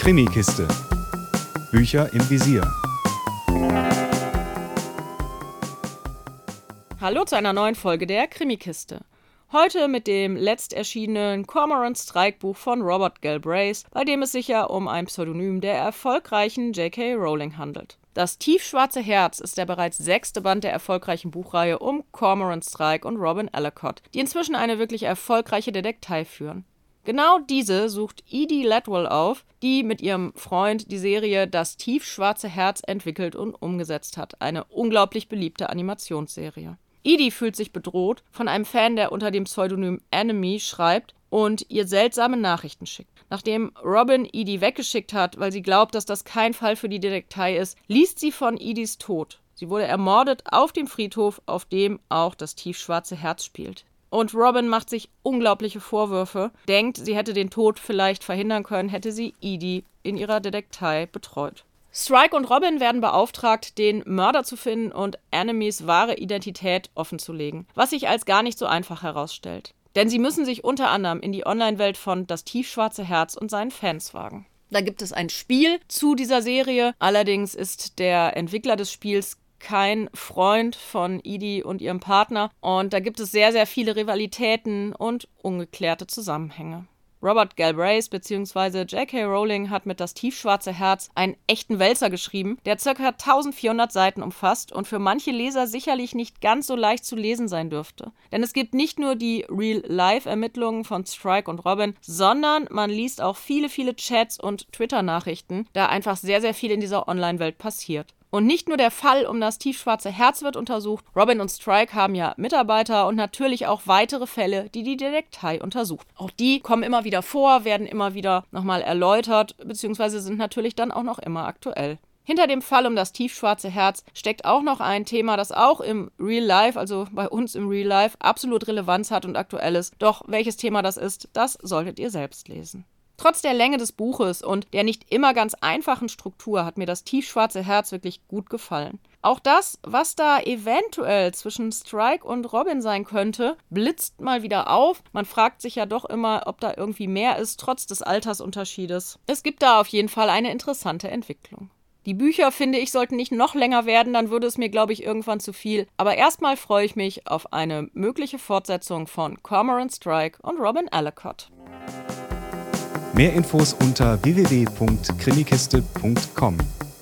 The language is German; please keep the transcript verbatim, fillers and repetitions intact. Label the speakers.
Speaker 1: Krimikiste. Bücher im Visier.
Speaker 2: Hallo zu einer neuen Folge der Krimikiste. Heute mit dem letzt erschienenen Cormoran Strike Buch von Robert Galbraith, bei dem es sich ja um ein Pseudonym der erfolgreichen J K Rowling handelt. Das tiefschwarze Herz ist der bereits sechste Band der erfolgreichen Buchreihe um Cormoran Strike und Robin Ellacott, die inzwischen eine wirklich erfolgreiche Detektei führen. Genau diese sucht Edie Ledwell auf, die mit ihrem Freund die Serie Das tiefschwarze Herz entwickelt und umgesetzt hat, eine unglaublich beliebte Animationsserie. Edie fühlt sich bedroht von einem Fan, der unter dem Pseudonym Enemy schreibt und ihr seltsame Nachrichten schickt. Nachdem Robin Edie weggeschickt hat, weil sie glaubt, dass das kein Fall für die Detektei ist, liest sie von Edies Tod. Sie wurde ermordet auf dem Friedhof, auf dem auch das tiefschwarze Herz spielt. Und Robin macht sich unglaubliche Vorwürfe, denkt, sie hätte den Tod vielleicht verhindern können, hätte sie Edie in ihrer Detektei betreut. Strike und Robin werden beauftragt, den Mörder zu finden und Enemys wahre Identität offenzulegen, was sich als gar nicht so einfach herausstellt. Denn sie müssen sich unter anderem in die Online-Welt von Das tiefschwarze Herz und seinen Fans wagen. Da gibt es ein Spiel zu dieser Serie, allerdings ist der Entwickler des Spiels kein Freund von Edie und ihrem Partner und da gibt es sehr, sehr viele Rivalitäten und ungeklärte Zusammenhänge. Robert Galbraith bzw. J K Rowling hat mit Das tiefschwarze Herz einen echten Wälzer geschrieben, der ca. eintausendvierhundert Seiten umfasst und für manche Leser sicherlich nicht ganz so leicht zu lesen sein dürfte. Denn es gibt nicht nur die Real-Life-Ermittlungen von Strike und Robin, sondern man liest auch viele, viele Chats und Twitter-Nachrichten, da einfach sehr, sehr viel in dieser Online-Welt passiert. Und nicht nur der Fall um das tiefschwarze Herz wird untersucht, Robin und Strike haben ja Mitarbeiter und natürlich auch weitere Fälle, die die Detektei untersucht. Auch die kommen immer wieder vor, werden immer wieder nochmal erläutert, beziehungsweise sind natürlich dann auch noch immer aktuell. Hinter dem Fall um das tiefschwarze Herz steckt auch noch ein Thema, das auch im Real Life, also bei uns im Real Life, absolut Relevanz hat und aktuell ist. Doch welches Thema das ist, das solltet ihr selbst lesen. Trotz der Länge des Buches und der nicht immer ganz einfachen Struktur hat mir das tiefschwarze Herz wirklich gut gefallen. Auch das, was da eventuell zwischen Strike und Robin sein könnte, blitzt mal wieder auf. Man fragt sich ja doch immer, ob da irgendwie mehr ist, trotz des Altersunterschiedes. Es gibt da auf jeden Fall eine interessante Entwicklung. Die Bücher, finde ich, sollten nicht noch länger werden, dann würde es mir, glaube ich, irgendwann zu viel. Aber erstmal freue ich mich auf eine mögliche Fortsetzung von Cormoran Strike und Robin Ellacott.
Speaker 1: Mehr Infos unter w w w punkt krimikiste punkt com.